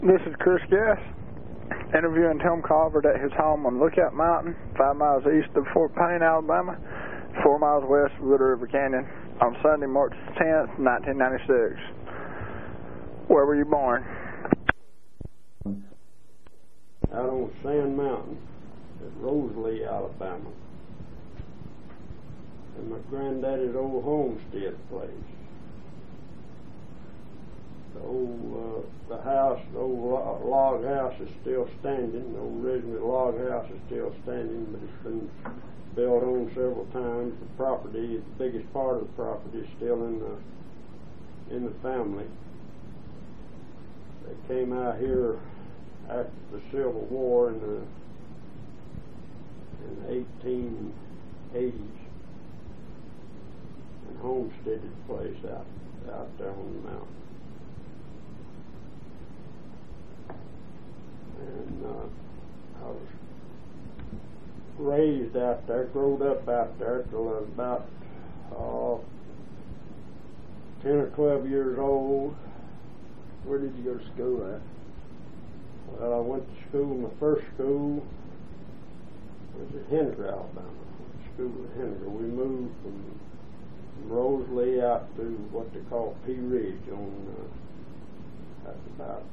This is Chris Gass, interviewing Tim Calvert at his home on Lookout Mountain, 5 miles east of Fort Payne, Alabama, 4 miles west of Little River Canyon, on Sunday, March 10th, 1996. Where were you born? Out on Sand Mountain at Rosalie, Alabama. And my granddaddy's old homestead place. The old log house is still standing. The old original log house is still standing, but it's been built on several times. The property, the biggest part of the property, is still in the family. They came out here after the Civil War in the 1880s and homesteaded the place out there on the mountain. And I was raised out there, growed up out there till I was about 10 or 12 years old. Where did you go to school at? Well, I went to school. My first school was at Henniker, Alabama. I went to school at Henniker. We moved from Rosalie out to what they call Pea Ridge that's about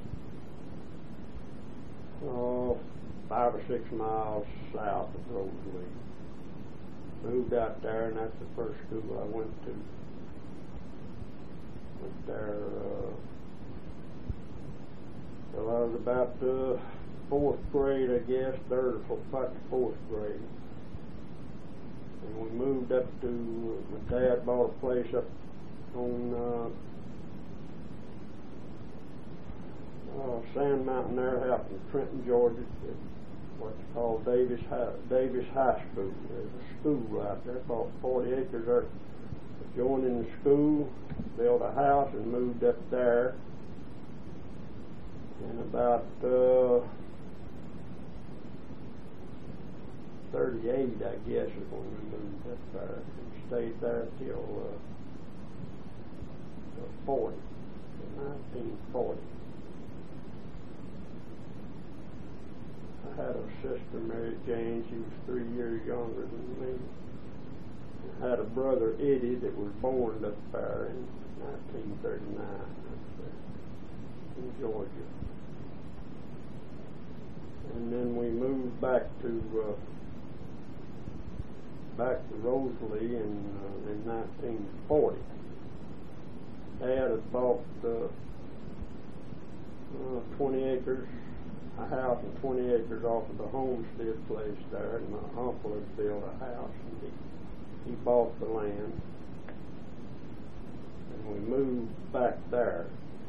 5 or 6 miles south of Rosalie. Moved out there, and that's the first school I went to. Went there till I was about fourth grade, I guess, third or fourth grade. And we moved up to, my dad bought a place up on Sand Mountain there out in Trenton, Georgia, what's called Davis High School. There's a school out there, bought 40 acres there. Joined in the school, built a house, and moved up there. And about 38, I guess, is when we moved up there, and stayed there till 1940. I had a sister, Mary Jane. She was 3 years younger than me. I had a brother, Eddie, that was born up there in 1939 in Georgia. And then we moved back to Rosalie in 1940. Dad had bought 20 acres. A house and 20 acres off of the homestead place there, and my uncle had built a house, and he bought the land, and we moved back there,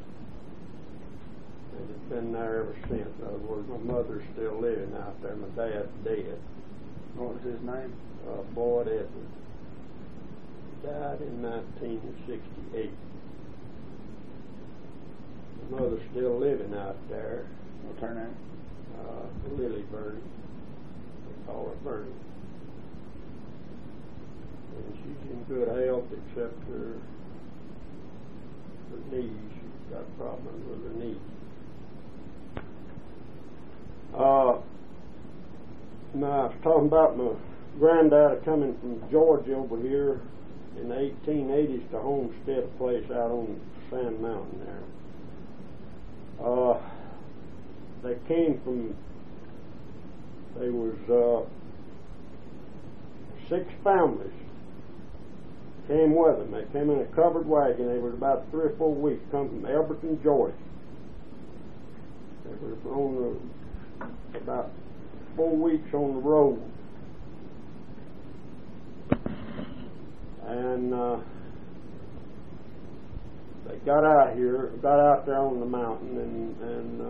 and it's been there ever since. In other words, my mother's still living out there. My dad's dead. What was his name? Boyd Edwards. He died in 1968. My mother's still living out there. What's her name? Lily Bernie. They call her Bernie. And she's in good health except her knees. She's got problems with her knees. Now, I was talking about my granddad coming from Georgia over here in the 1880s to homestead a place out on Sand Mountain there. They came from, there was 6 families came with them. They came in a covered wagon. They was about 3 or 4 weeks, come from Elberton, Georgia. They were on about 4 weeks on the road. And they got out there on the mountain, and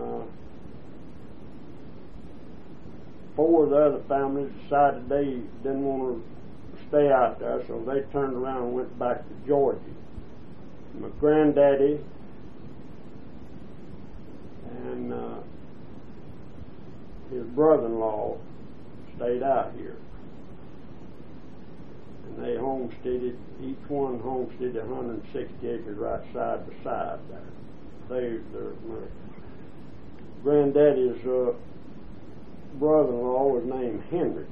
4 of the other families decided they didn't want to stay out there, so they turned around and went back to Georgia. My granddaddy and his brother-in-law stayed out here. And they homesteaded, each one homesteaded 160 acres right side by side there. granddaddy's brother-in-law was named Hendricks,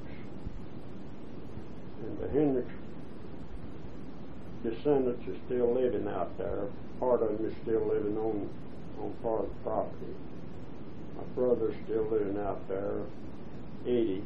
and the Hendricks descendants are still living out there. Part of them is still living on part of the property. My brother's still living out there, Eddie,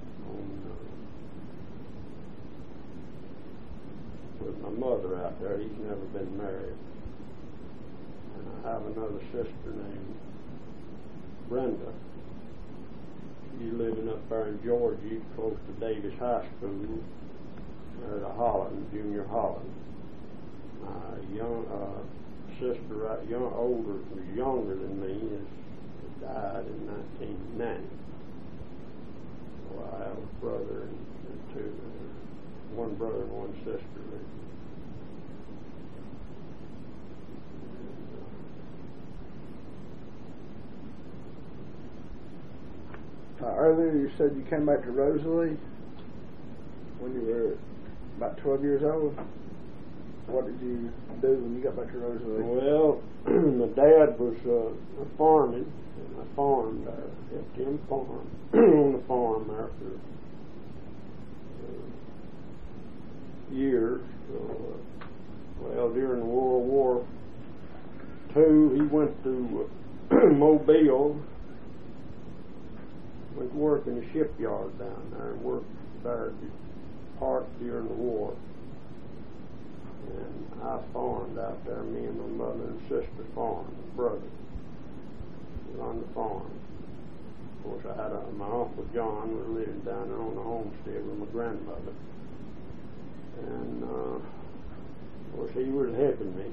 with my mother out there. He's never been married. And I have another sister named Brenda. She's living up there in Georgia, close to Davis High School, there at Holland, Junior Holland. My young sister, was younger than me, died in 1990. So I have a brother and one brother and one sister. Earlier you said you came back to Rosalie when you were about 12 years old. What did you do when you got back to Rosalie? Well, my dad was farming, and I farmed there, helped him farm on the farm there for years. So, during World War II, he went to Mobile, went to work in the shipyard down there, and worked there part during the war. And I farmed out there, me and my mother and sister farmed, brother was on the farm. Of course, I had my Uncle John was living down there on the homestead with my grandmother. And, of course, he was helping me.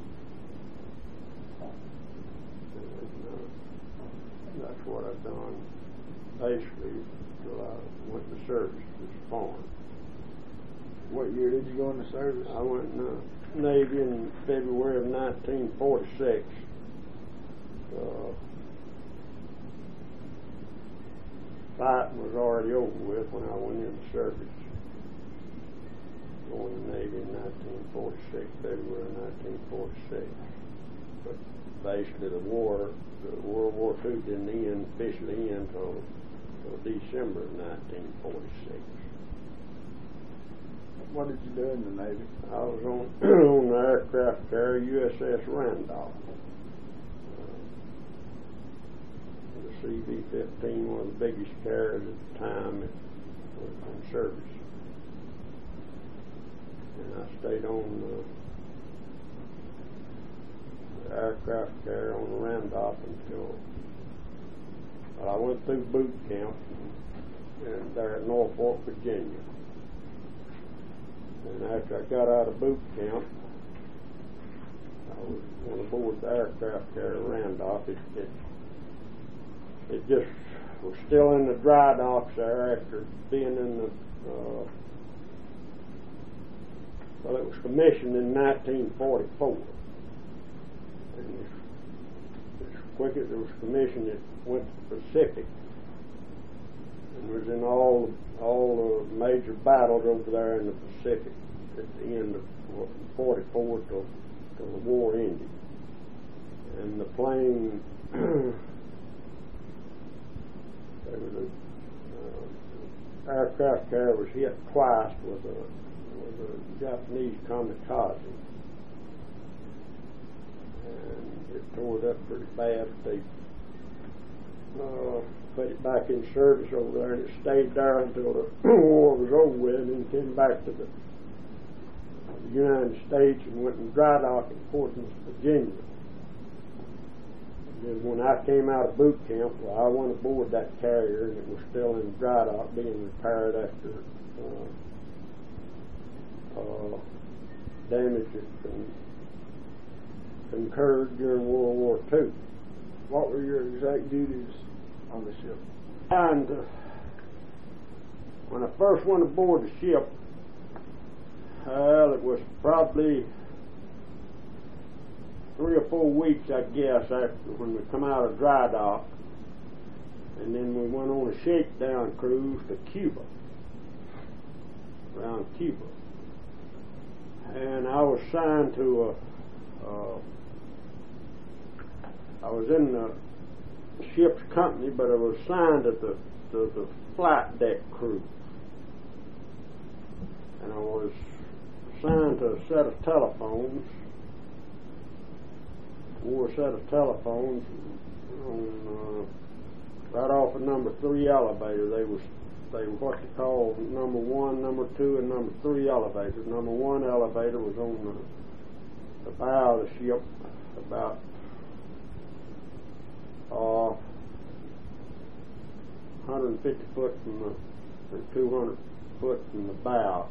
And that's what I've done, basically, till I went to service, was farm. What year did you go into service? I went in the Navy in February of 1946. Fighting was already over with when I went into service. Going in the Navy in 1946, February 1946. But basically the World War II didn't officially end until December of 1946. What did you do in the Navy? I was on the aircraft carrier USS Randolph. The CV-15, one of the biggest carriers at the time, it was in service. And I stayed on the aircraft carrier on the Randolph until I went through boot camp and there at Norfolk, Virginia. And after I got out of boot camp, I was on board the aircraft carrier Randolph. It just was still in the dry docks there after being in the it was commissioned in 1944. And as quick as it was commissioned, it went to the Pacific and was in all the major battles over there in the Pacific at the end of 44 till the war ended. And the plane there was a aircraft carrier was hit twice with a Japanese kamikaze, and it tore it up pretty bad. They put it back in service over there, and it stayed there until the war was over with, and then came back to the United States and went in dry dock in Portsmouth, Virginia. And then when I came out of boot camp, I went aboard that carrier, and it was still in dry dock being repaired after damage that concurred during World War II. What were your exact duties on the ship? And when I first went aboard the ship, it was probably 3 or 4 weeks, I guess, after when we come out of dry dock, and then we went on a shakedown cruise to Cuba, around Cuba. And I was signed to I was in the ship's company, but I was assigned to the flight deck crew. And I was assigned to a set of telephones, wore a set of telephones on right off of number 3 elevator. They were what they call number 1, number 2, and number 3 elevators. Number 1 elevator was on the bow of the ship, about 150 foot from the, or 200 foot from the bow.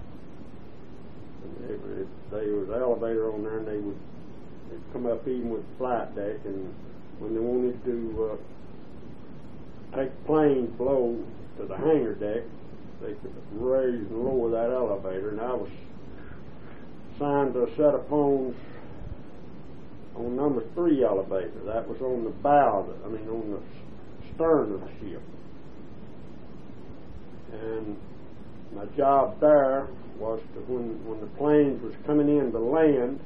And there was an elevator on there, and they'd come up even with the flight deck, and when they wanted to take planes below to the hangar deck, they could raise and lower that elevator. And I was assigned to a set of phones on number 3 elevator. That was on the bow, on the stern of the ship. And my job there was to, when the planes was coming in to land,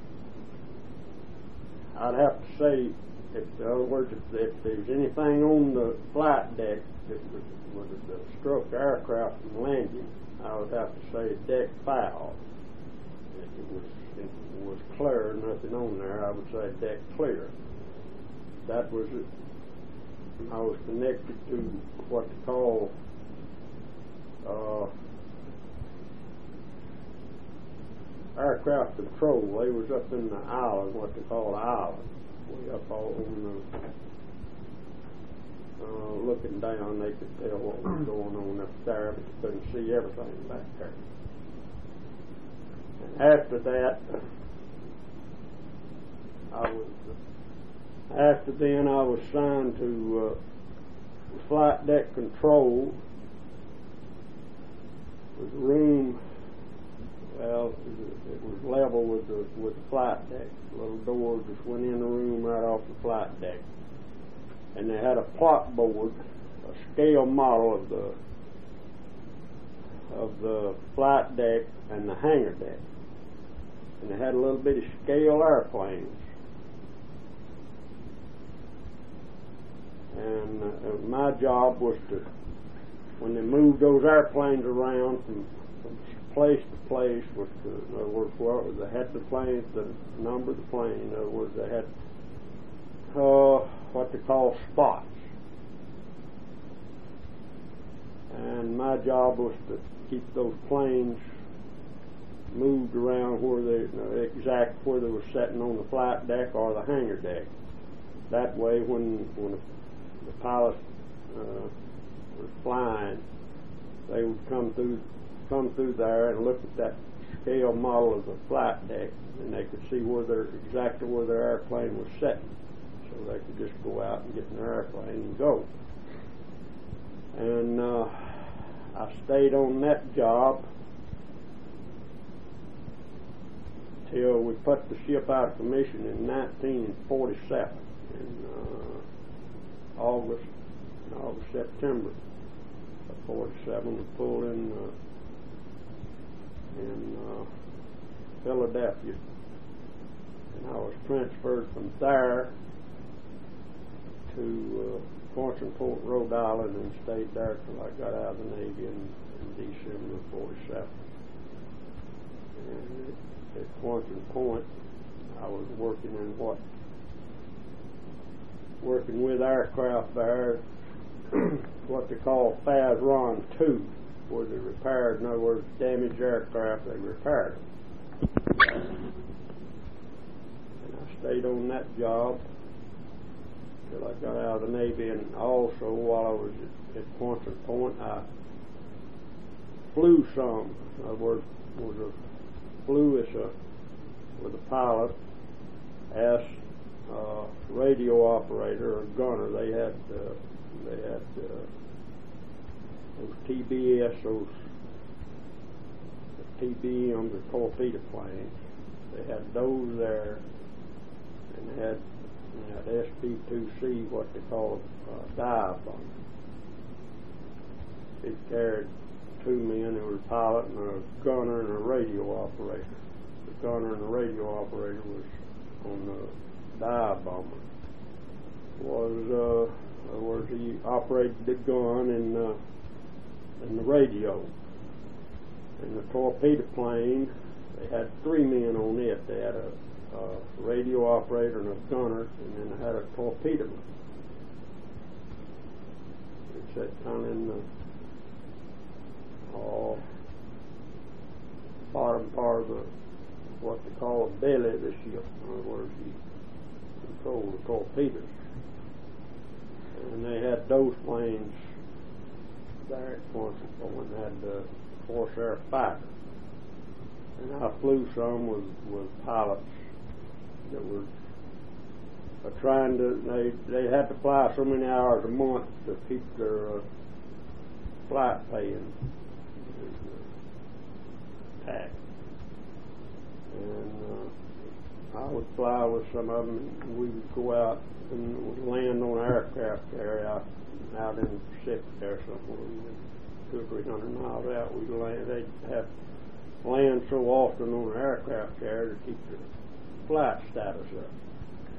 I'd have to say, in other words, if there was anything on the flight deck that would struck the aircraft from landing, I would have to say deck foul. If it was clear, nothing on there, I would say deck clear. That was it. I was connected to what they call aircraft control. They was up in the island, what they call the island, way up all on the looking down. They could tell what was going on up there, but you couldn't see everything back there. And after that, I was assigned to flight deck control. With the room, well, it was level with the flight deck. The little door just went in the room right off the flight deck, and they had a plot board, a scale model of the flight deck and the hangar deck, and they had a little bitty scale airplanes. And my job was to, when they moved those airplanes around from place to place, was to, in other words, well, they had the planes, the number of the plane. In other words, they had what they call spots. And my job was to keep those planes moved around where they where they were sitting on the flight deck or the hangar deck. That way, when the pilots was flying, they would come through there and look at that scale model of the flight deck, and they could see exactly where their airplane was sitting, so they could just go out and get in their airplane and go. And I stayed on that job till we put the ship out of commission in 1947, in September of 47. We pulled in Philadelphia, and I was transferred from there to Points Point, Rhode Island, and stayed there till I got out of the Navy in December of 47. And at Points Point, I was working with aircraft there, what they call FAS-RON 2, where they repaired, in other words, damaged aircraft, they repaired them. And I stayed on that job till I got out of the Navy, and also while I was at Points Point, I flew some. In other words, flew with a pilot as a radio operator or gunner. They had those TBS, those TBMs, or torpedo planes. They had those there, and they had SP-2C, what they call dive bomber. It carried 2 men. There was a pilot and a gunner and a radio operator. The gunner and the radio operator was on the dive bomber. Was In other words, he operated the gun and the radio. And the torpedo plane, they had 3 men on it. They had a radio operator and a gunner, and then they had a torpedoman. It's that kind of in the bottom part of what they call the belly of the ship. In other words, he controlled the torpedoes. And they had those planes there at Point when they had the Corsair fighter. And I flew some with pilots that were trying to, they had to fly so many hours a month to keep their flight pay and tax. And I would fly with some of them, and we would go out and land on an aircraft carrier out in the Pacific there somewhere. 200 or 300 miles out, we'd land. They'd have land so often on an aircraft carrier to keep the flight status up.